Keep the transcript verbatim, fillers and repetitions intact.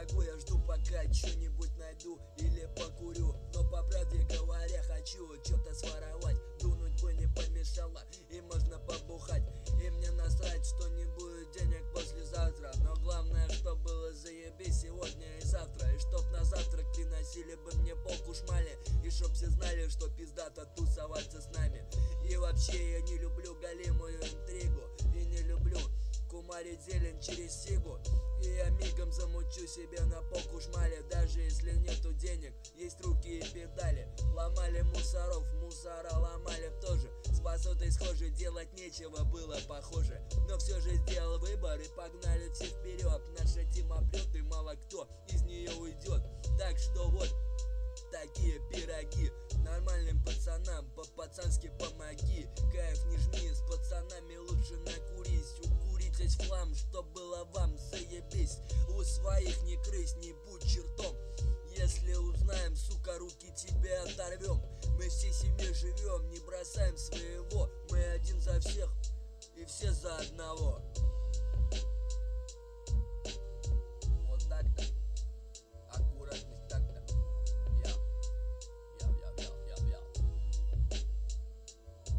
могу, я жду, пока что-нибудь найду или покурю. Но по правде говоря, хочу что-то своровать. Дунуть бы не помешало, и можно побухать. И мне насрать, что не будет денег послезавтра. Но главное, что было заебись сегодня и завтра. И чтоб на завтрак приносили бы мне полку шмали. И чтоб все знали, что пиздато тусоваться с нами. И вообще я не люблю галимую интригу. И не люблю кумарить зелень через сигу. И я мигом замучу себе на полку шмали. Даже если нету денег, есть руки и педали. Ломали мусоров, мусора ломали тоже. С басотой схожи, делать нечего было похоже. Но все же сделал выбор и погнали все вперед. Наша тема прет и мало кто из нее уйдет. Так что вот такие пироги. Нормальным пацанам по-пацански помоги. Кайф не жми, с пацанами лучше накурись. Укуритесь в хлам, что было вам, заебись. У своих не крысь, не будь чертом. Если узнаем, сука, руки тебе оторвем. Мы всей семьей живем, не бросаем своего. Мы один за всех и все за одного.